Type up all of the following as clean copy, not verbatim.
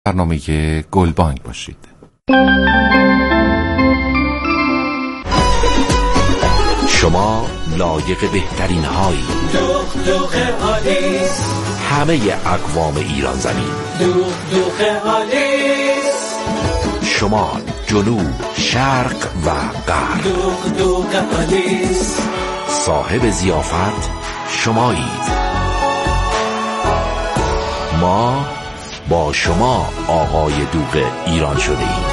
برنامه گلبانگ باشید. شما لایق بهترین هایی. دوغ آلیس، همه اقوام ایران زمین. دوغ آلیس، شمال، جنوب، شرق و غرب. دوغ آلیس، صاحب ضیافت شمایید. ما با شما آقای دوغ ایران شده ایم.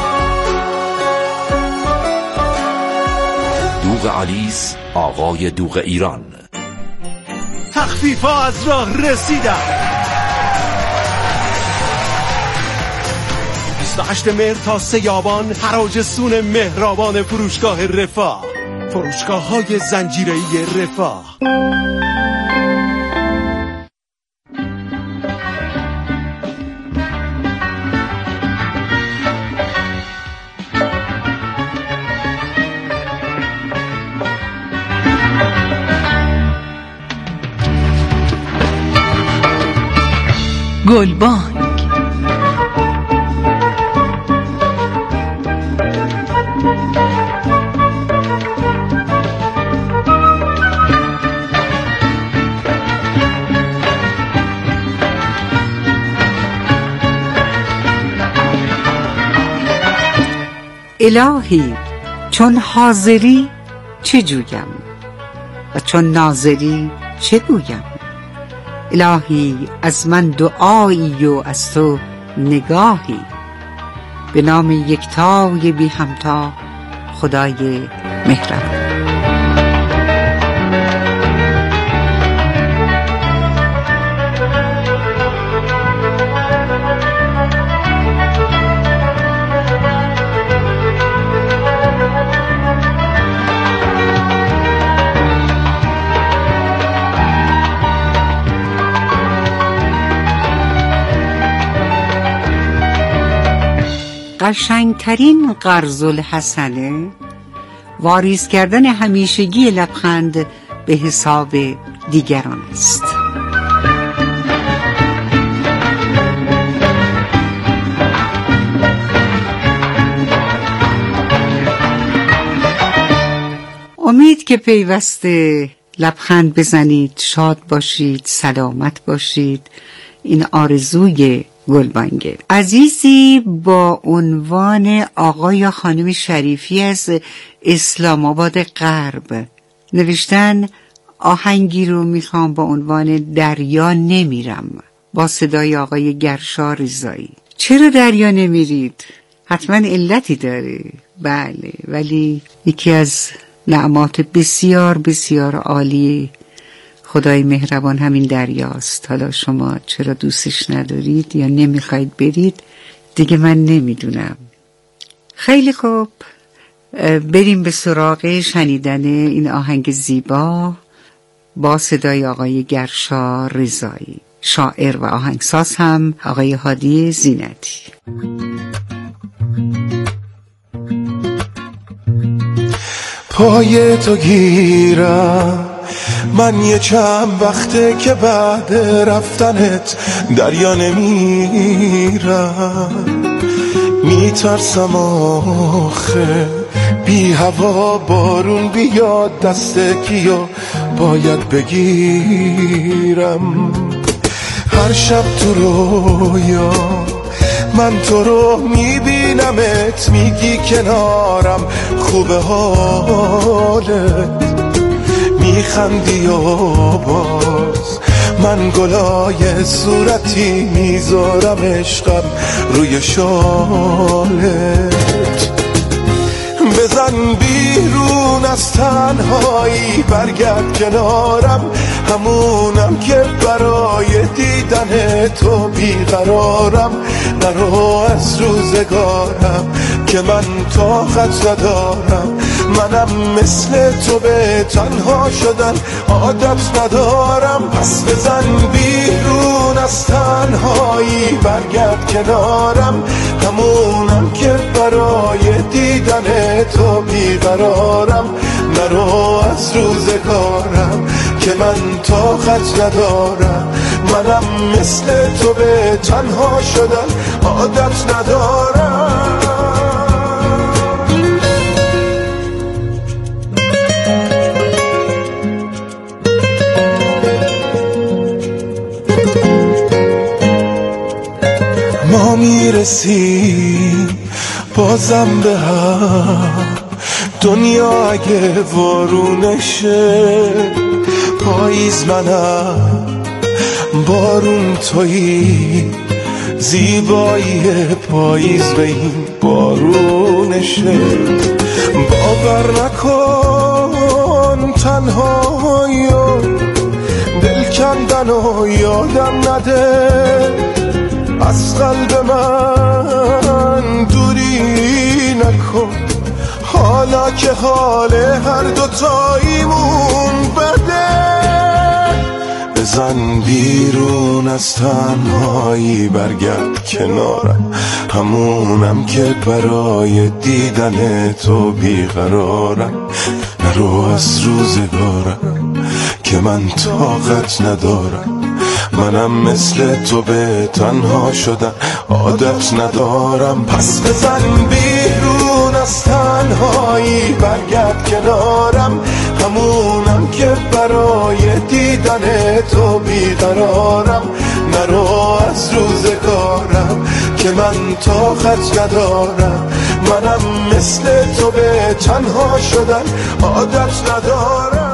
دوغ آلیس، آقای دوغ ایران. تخفیف‌ها از راه رسیدن. 28 مهر تا 3 آبان حراج سون مهربان فروشگاه رفاه، فروشگاه‌های زنجیره‌ای رفاه. گلبانگ. الهی چون حاضری چه جویم و چون ناظری چه گویم؟ الهی از من دعایی و از تو نگاهی، به نام یکتای بی همتا خدای مهربان. قشنگترین قرض الحسنه واریز کردن همیشگی لبخند به حساب دیگران است. امید که پیوسته لبخند بزنید، شاد باشید، سلامت باشید. این آرزوی گلبانگه. عزیزی با عنوان آقا یا خانم شریفی از اسلام آباد غرب نوشتن آهنگی رو میخوام با عنوان دریا نمیرم، با صدای آقای گرشا رضایی. چرا دریا نمیرید؟ حتما علتی داره، بله، ولی یکی از نعمات بسیار بسیار عالی خدای مهربان همین دریاست. حالا شما چرا دوستش ندارید یا نمیخواید برید دیگه من نمیدونم. خیلی خوب، بریم به سراغ شنیدن این آهنگ زیبا با صدای آقای گرشا رضایی. شاعر و آهنگساز هم آقای هادی زینتی. پای تو گیرم من یه چند وقته که بعد رفتنت دریا نمیرم، میترسم آخه بی هوا بارون بیاد دست کیو باید بگیرم. هر شب تو رویا من تو رو میبینمت، میگی کنارم خوبه حالت، میخندی و باز من گلای صورتی میذارم عشقم روی شالت. بزن بیرون از تنهایی، برگرد کنارم، همونم که برای دیدن تو بیقرارم. نرو از روزگارم که من طاقت ندارم، منم مثل تو به تنها شدن عادت ندارم. پس بزن بیرون از تنهایی، برگرد کنارم، همونم که برای دیدن تو بیقرارم. نرو از روزگارم که که من طاقت ندارم. منم مثل تو به تنها شدن عادت ندارم. ما میرسیم بازم به هم، دنیا اگه وارونشه، پاییز منم بارون تویی، زیبایی پاییز به این بارونشه. باور نکن تنهایی و دل کندن و یادم نده، از قلب من دوری نکن، حالا که حال هر دوتاییمون بده. بزن بیرون از تنهایی، برگرد کنارم، همونم که برای دیدن تو بیقرارم. نرو از روزگارم که من طاقت ندارم. منم مثل تو به تنها شدن عادت ندارم. پس بزن بیرون از تنهایی، برگرد کنارم، همونم که برای دیدن تو بیقرارم. نرو از روزگارم که من طاقت ندارم. منم مثل تو به تنها شدن عادت ندارم.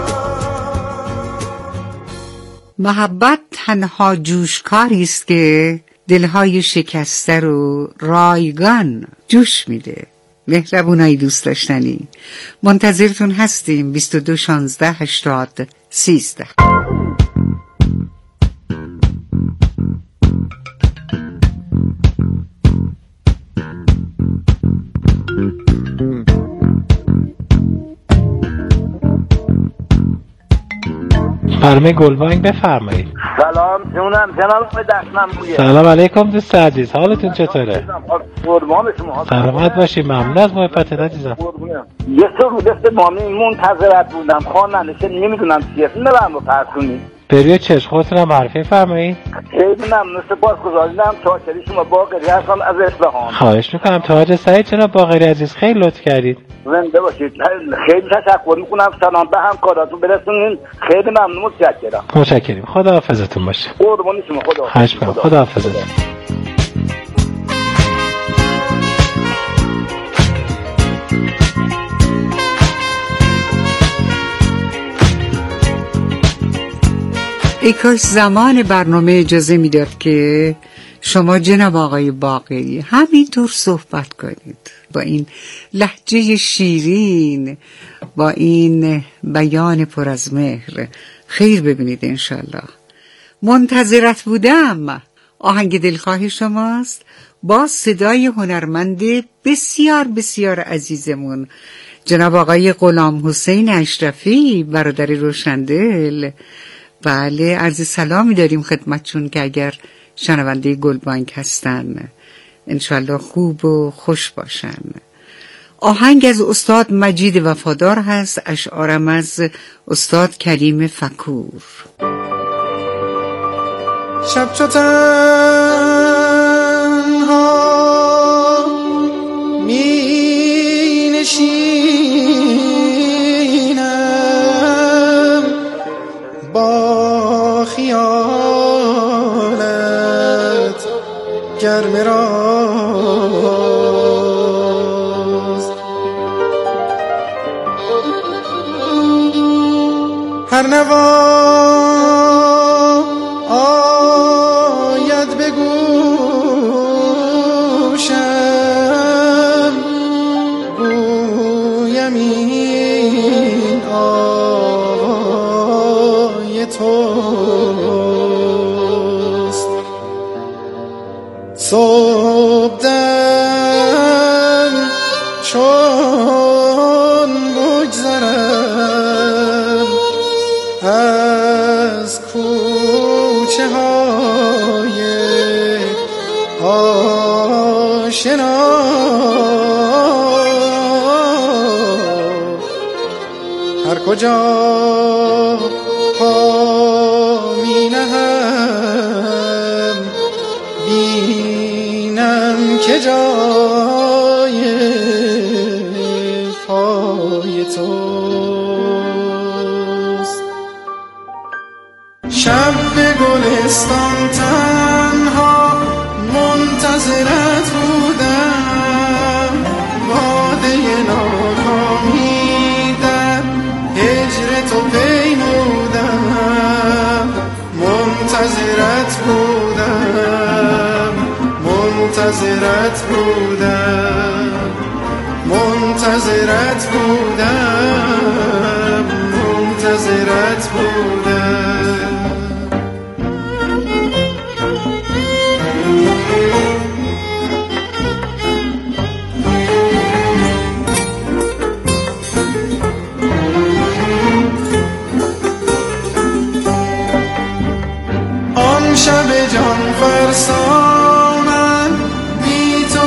محبت تنها جوشکاری است که دلهای شکسته رو رایگان جوش میده. مهربونای دوست داشتنی، منتظرتون هستیم. 22 16 80 13. فرمای گلبانگ بفرمایید. سلام جناب آقای دستنمویه. سلام علیکم دوست عزیز، حالتون چطوره؟ قربان شما. سلامت باشی، ممنون از محبتت عزیزم. یه سر رو دست مامی منتظرت بودم، خوانندشه نمیدونم چیه، نبرم رو پرسونی. بروی چشم خودتون هم معرفی فرمایید. خیلی ممنون، سپاسگزارم. چاکری شما باقری هستم از اصفهان. خواهش میکنم. تاج سعید جناب باقری عزیز، خیلی لطف کردید. زنده باشید. خیلی تشکر میکنم. سلام به همکاراتون برسونین. خیلی ممنون، متشکرم. متشکریم. خدا حافظتون باشه. قربان شما. خدا خواهش میکنم. خدا حافظتون. ای کاش زمان برنامه اجازه میداد که شما جناب آقای باقری همینطور صحبت کنید، با این لهجه شیرین، با این بیان پر از مهر. خیر ببینید انشالله. منتظرت بودم آهنگ دلخواه شماست با صدای هنرمند بسیار بسیار عزیزمون جناب آقای غلام حسین اشرفی، برادر روشندل. بله، عرض سلامی داریم خدمتشون که اگر شنونده گلبانگ هستن انشالله خوب و خوش باشن. آهنگ از استاد مجید وفادار هست، اشعارم از استاد کریم فکور. شب چو تنها می نشینم با خیالت گرم راست، هر نوا آید به گوشم گویم این آوای توست. صبحدم چون بگذرم از کوچه های آشنا، هر کجا من که جای پای توست. شب به گلستان تنها منتظرت بودم، باده ناکامی در هجر تو پیمودم. منتظرت بودم، منتظرت بودم، منتظرت بودم، منتظرت بودم. شب جان فرسا من بی تو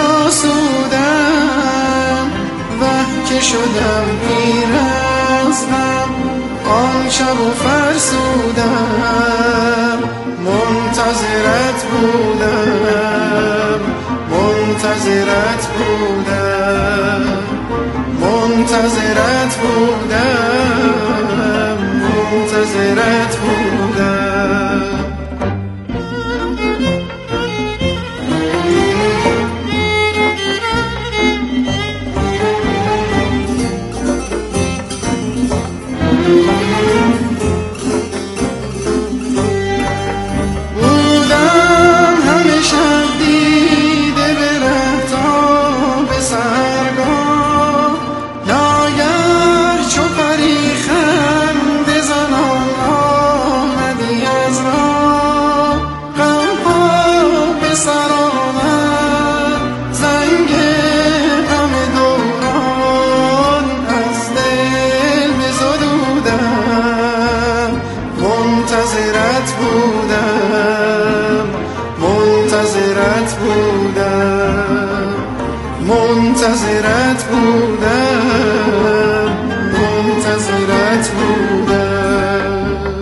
نیاسودم، وه که شدم پیر از غم آن شب و فرسودم. منتظرت بودم، منتظرت بودم، منتظرت بودم، منتظرت بودم. بودم همه شب دیده به ره تا به سرگاه، ناگه چو پری خنده زنان آمدی از راه. غمها به سر آمد زنگ غم دوران، از دل بزدودم. منتظرت بودم، منتظرت بودم، منتظرت بودم، منتظرت بودم.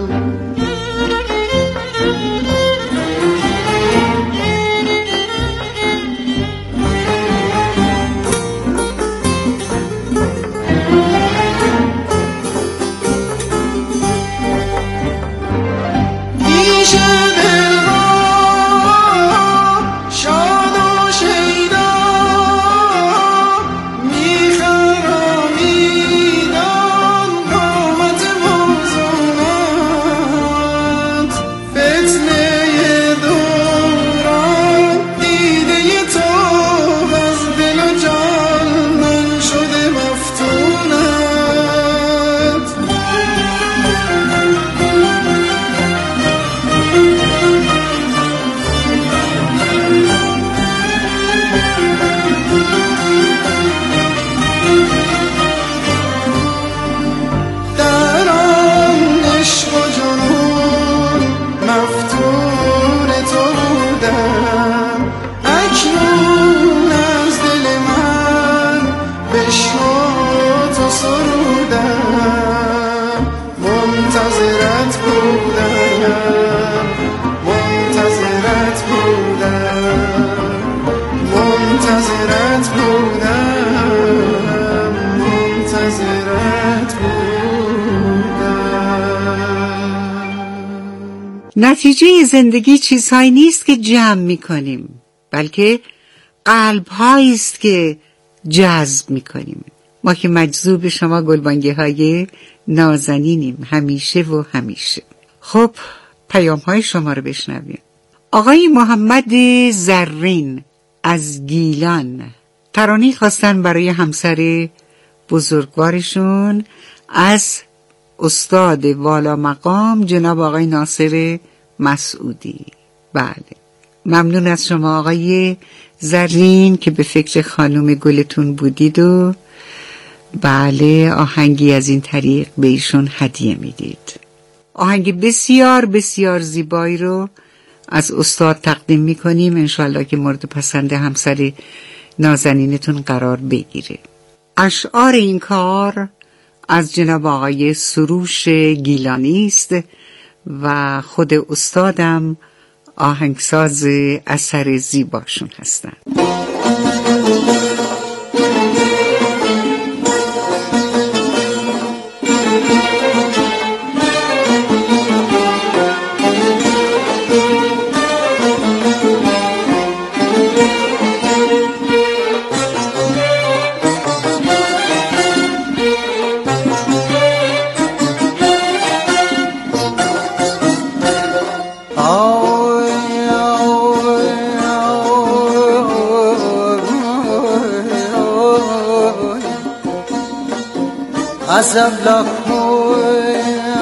منتظرت بودم، منتظرت بودم، منتظرت بودم، منتظرت بودم. نتیجه زندگی چیزهایی نیست که جمع می‌کنیم، بلکه قلب‌هایی است که جذب می‌کنیم. ما که مجذوب شما گلبانگی‌های نازنینیم همیشه و همیشه. خب پیام‌های شما رو بشنویم. آقای محمد زرین از گیلان ترانه‌ای خواستن برای همسر بزرگوارشون از استاد والا مقام جناب آقای ناصر مسعودی. بله، ممنون از شما آقای زرین که به فکر خانم گلتون بودید و بله آهنگی از این طریق به ایشون هدیه میدید. آهنگ بسیار بسیار زیبایی رو از استاد تقدیم میکنیم، انشالله که مورد پسند همسر نازنینتون قرار بگیره. اشعار این کار از جناب آقای سروش گیلانی است و خود استادم آهنگساز اثر زیباشون هستن. از ابلاکوی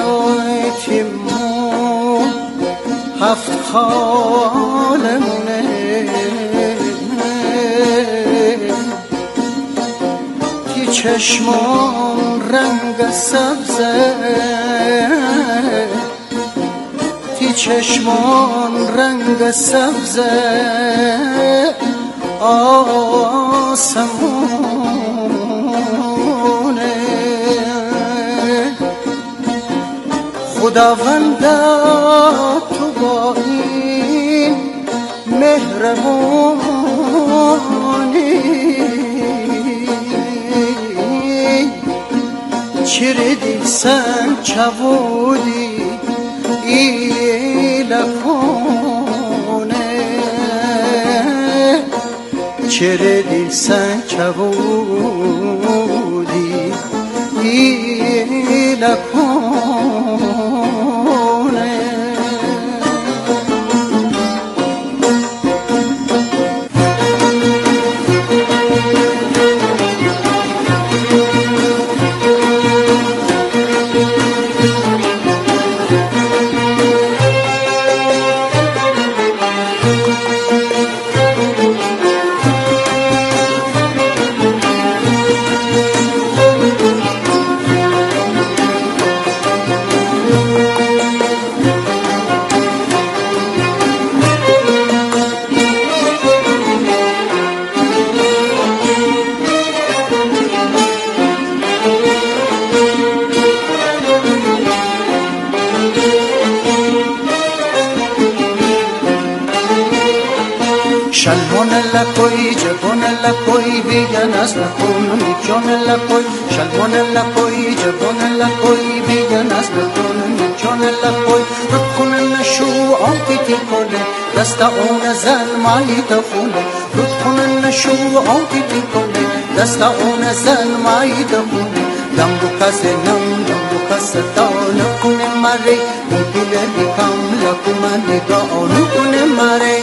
تیمون هفت خالمونه تی چشمان رنگ سبزه تی چشمان رنگ سبزه آسمونه خداوندا تو با این مهربونی چردی سن چبودی ای لکونه چردی سن چبودی ای لکونه شلون لکوی جبون لکوی بیگن از لکون میکون لکوی شلون لکوی جبون لکوی بیگن از لکون میکون لکوی رکون نشو آنتی کنه دست اون زن مایی دخونه رکون نشو آنتی کنه دست اون زن مایی دخونه دم بکس نم دم بکس دان کنه مری ممکن بیکم لکومن نگاه کنه مری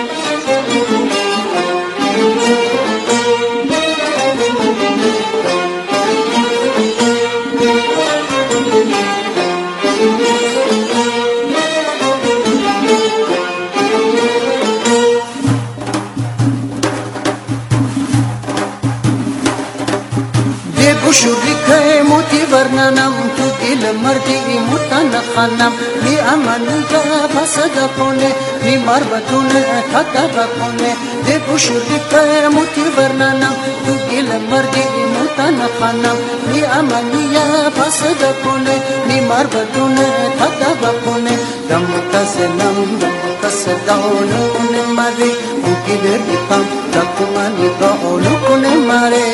شوری که موتی ورننم تو دل مردی موتن خانم می امنیگه پسد کنه می مربتونه تدب کنه دیگو شوری که موتی ورننم تو دل مردی موتن خانم می امنیگه پسد کنه می مربتونه تدب کنه دم کسنم دم کسدانو کنه مری موکی برکم دکمانی گاونو کنه مری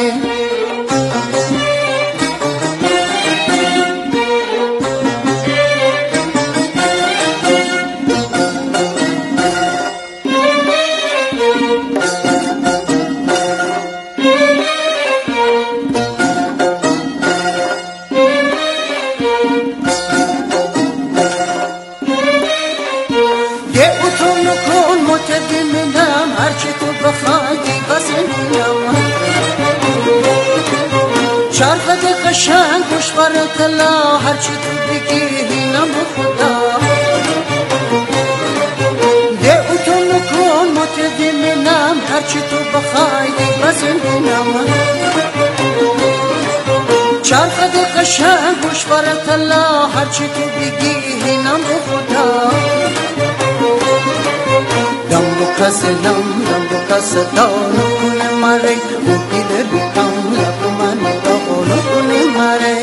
چرخت قشنگ خوش برات الله هرچی تو بگی هینم خدا ده اتون کن متدمنم هرچی تو بخوای بزنم چرخت قشنگ خوش برات الله هرچی تو بگی هینم خدا دم بکس نم دم بکس دانو کنه مره موکی در بکم لکمانی دانو کنه مره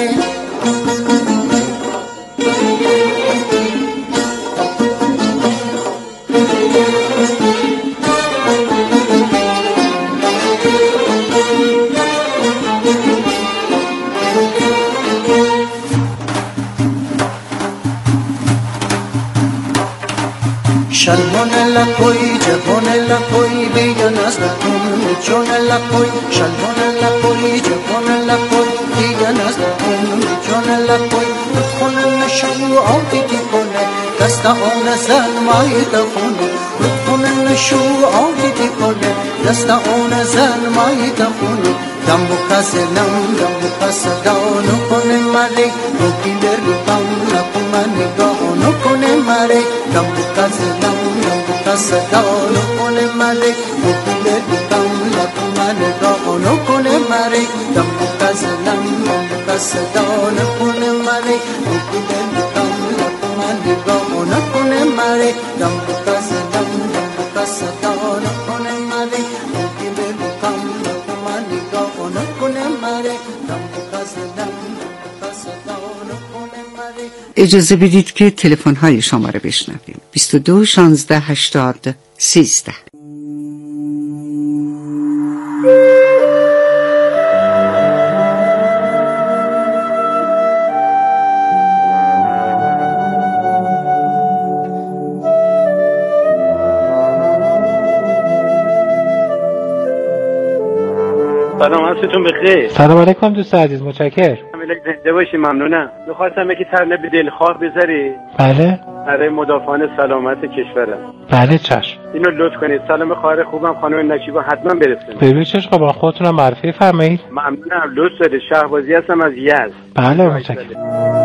لکوی جوان لکوی بیان از نکن جان لکوی شلوان لکوی جوان لکوی بیان از نکن جان لکوی رودخونه نشو آدیدی کنه دست آن زن مای دخونه رودخونه نشو آدیدی کنه دست آن زن مای دخونه دم بکس دانو کنه مره روکی بری کام نکن نگاه نکنه مره دم بکس دانو کنه مره روکی بری کام نکن نگاه نکنه مره دم بکس دانو کنه مره روکی بری کام نکن نگاه نکنه مره دم بکس دانو کنه مره روکی بری کام نکن نگاه نکنه مره دم بکس دانو کنه مره. اجازه بدید که تلفن‌های شما رو بشنویم. 22 16 80 13. سلام عصرتون بخیر. سلام علیکم دوست عزیز، متشکرم. زنده باشی، ممنونم. می‌خواستم یکی ترنه به دلخواه بذاری. بله. برای مدافعان سلامت کشورم. بله چشم. اینو لطف کنید. سلام خواهر خوبم خانم نشیبا حتما برسونید. ببین چشم با خودتونم معرفی فرمایید. ممنونم. لطف دارید. شهبازی هستم از یزد. بله متشکرم.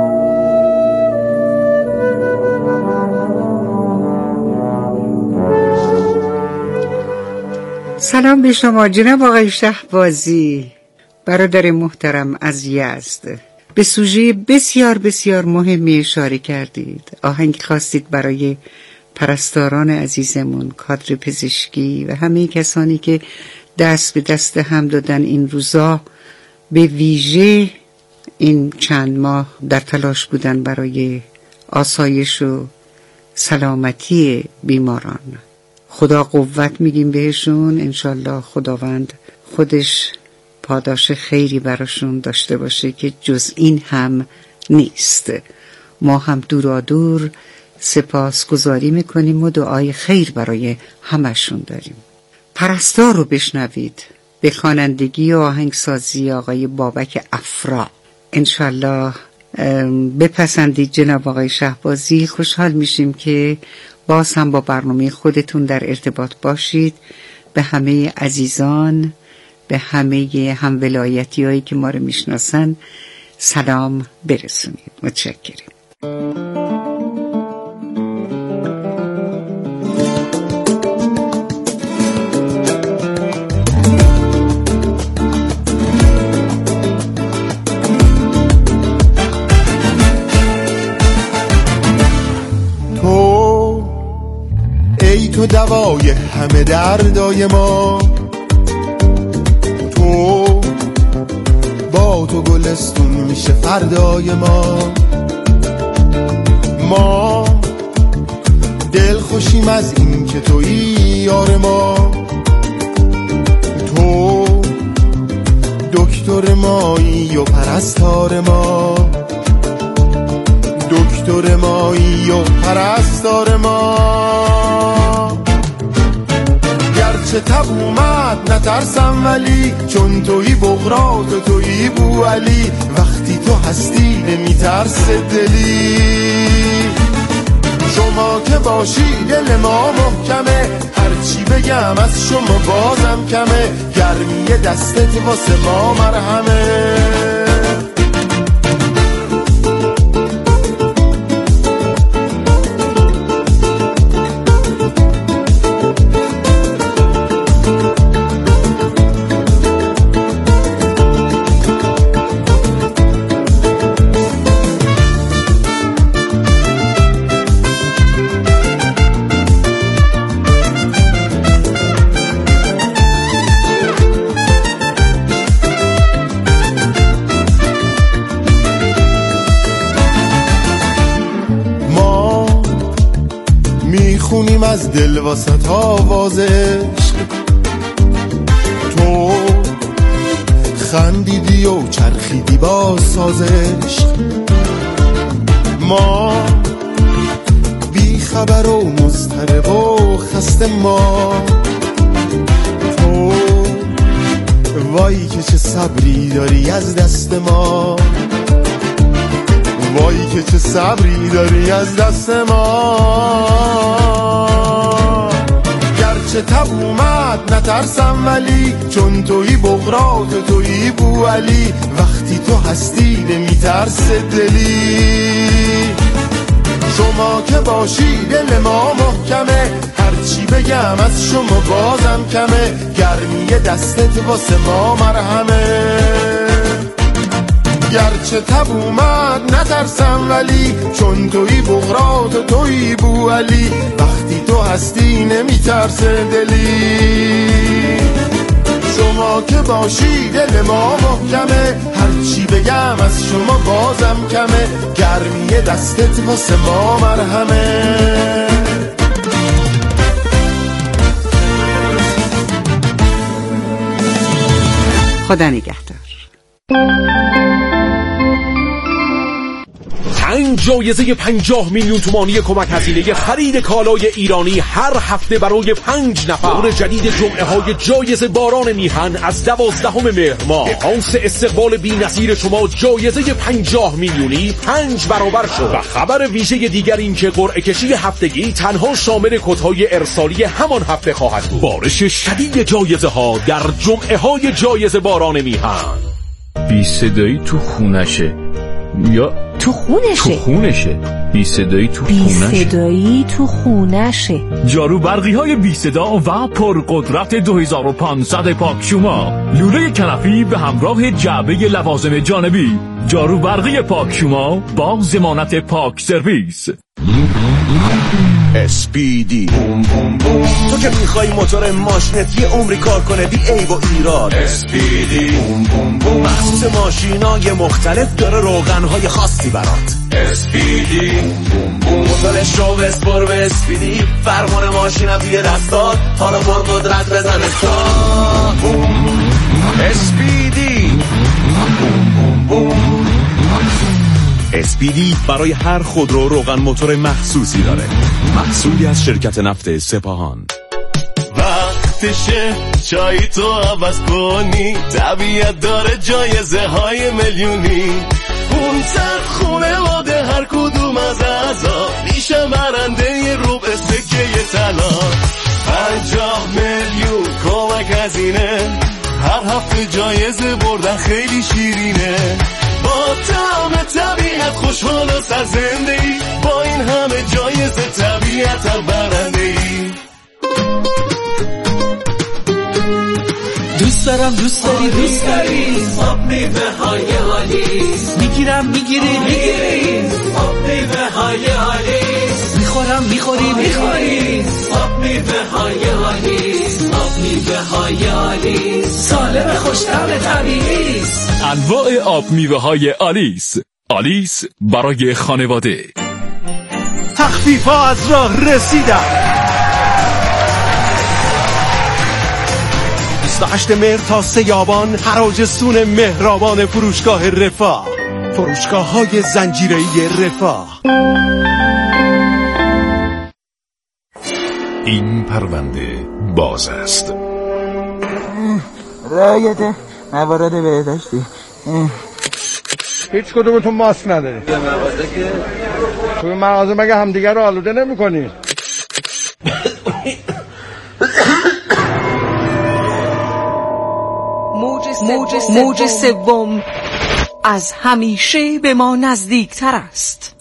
سلام به شما جناب آقای شهبازی، برادر محترم از یزد. به سوژه بسیار بسیار مهمی اشاره کردید. آهنگ خواستید برای پرستاران عزیزمون، کادر پزشکی و همه کسانی که دست به دست هم دادن این روزا، به ویژه این چند ماه در تلاش بودن برای آسایش و سلامتی بیماران. خدا قوت میگیم بهشون، انشالله خداوند خودش پاداش خیری براشون داشته باشه که جز این هم نیست. ما هم دورادور سپاسگزاری میکنیم و دعای خیر برای همشون داریم. پرستار رو بشنوید به خوانندگی و آهنگسازی آقای بابک افرا. انشالله بپسندید جناب آقای شهبازی. خوشحال میشیم که باز هم با برنامه خودتون در ارتباط باشید. به همه عزیزان، به همه هم ولایتی هایی که ما رو میشناسن سلام برسونید. متشکرم. تو دوای همه دردای ما، تو با تو گلستون میشه فردای ما دل خوشیم از این که تویی یار ما. تو دکتر مایی و پرستار ما، دکتر مایی و پرستار ما. گرچه تب اومد نترسم ولی چون تویی بغرات و تویی بو علی، وقتی تو هستی نمیترس دلی. شما که باشی دل ما محکمه، هرچی بگم از شما بازم کمه. گرمی دستت واسه ما مرهمه. میخونیم از دل واسط آواز عشق، تو خندیدی و چرخیدی با ساز عشق. ما بی بیخبر و مضطرب و خسته ما. تو وای که چه صبری داری از دست ما، وای که چه صبری داری از دست ما. گرچه تب اومد نترسم ولی چون توی بغرات توی بوعلی، وقتی تو هستی نمیترسه دلی. شما که باشی دل ما محکمه، هرچی بگم از شما بازم کمه. گرمی دستت واسه ما مرهمه. گرچه تب اومد نترسم ولی چون توی بغرات و توی بوعلی، وقتی تو هستی نمیترسه دلی. شما که باشی دل ما محکمه، هرچی بگم از شما بازم کمه. گرمی دستت واسه ما مرهمه. خدا نگهدار. 5 جایزه 50 میلیون تومانی کمک هزینه خرید کالای ایرانی هر هفته برای 5 نفر. دور جدید جمعه های جایزه باران میهن از 12 مهر ماه. پاس استقبال بی‌نظیر شما جایزه 50 میلیونی 5 برابر شد. و خبر ویژه دیگر این که قرعه کشی هفتگی تنها شامل کدهای ارسالی همان هفته خواهد بود. بارش شدید جایزه ها در جمعه های جایزه باران میهن. بی صدایی تو خونشه یا تو خونشه. بی صدایی تو خونشه. بی صدایی تو خونشه. جارو برقی های بی صدا و پرقدرت 2500 پاکشوما. لوله کنفی به همراه جعبه لوازم جانبی. جارو برقی پاکشوما با ضمانت پاک سرویس. SPD تو که میخوای موتور ماشینت یه عمری کار کنه بی عیب و ایراد. SPD مخصوص ماشینای مختلف داره روغنهای خاصی برات. SPD موتورش رو بسپر به SPD، فرمان ماشینم توی دستات، حالا پر قدرت بزنه تا SPD. SPD برای هر خودرو روغن موتور مخصوصی داره، محصولی از شرکت نفت سپاهان. وقتشه چای تو عوض کنی، طبیعت داره جایزه های میلیونی. اون تر خونواده هر کدوم از اعضا میشه برنده ربع سکه طلا. 50 میلیون کمک هزینه، هر هفته جایزه بردن خیلی شیرینه. با طعم طبیعت خوشحال و سرزنده‌ای، با این همه جایزه طبیعت هم برنده‌ای. دوست دارم دوست داری آب میوه های آلیس. میگیرم میگیری آب میوه های آلیس. میخورم میخوری آب میوه های آلیس. آب میوه های آلیس سالم خوش‌طعم طبیعی است. انواع آب میوه های آلیس. آلیس برای خانواده. تخفیف‌ها از راه رسیدن. 28 مهر تا 3 آبان حراج سون مهربان فروشگاه رفاه. فروشگاه‌های زنجیره‌ای رفاه. این پرونده باز است. رایت موارد بهداشتی. هیچ کدومتون ماسک ندارید. توی مغازه مگه همدیگر رو آلوده نمی کنی؟ موج سوم از همیشه به ما نزدیکتر است.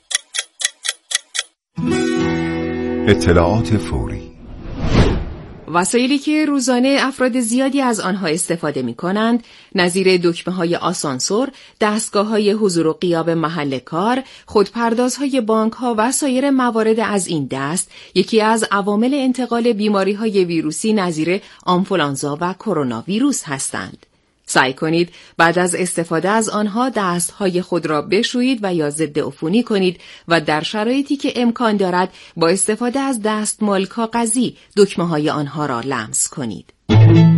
اطلاعات فوری. وسایلی که روزانه افراد زیادی از آنها استفاده می کنند، نظیر دکمه‌های آسانسور، دستگاه‌های حضور و غیاب محل کار، خودپردازهای بانک‌ها و سایر موارد از این دست، یکی از عوامل انتقال بیماری‌های ویروسی نظیر آنفولانزا و کرونا ویروس هستند. سعی کنید بعد از استفاده از آنها دستهای خود را بشویید و یا ضد عفونی کنید و در شرایطی که امکان دارد با استفاده از دستمال کاغذی دکمه‌های آنها را لمس کنید.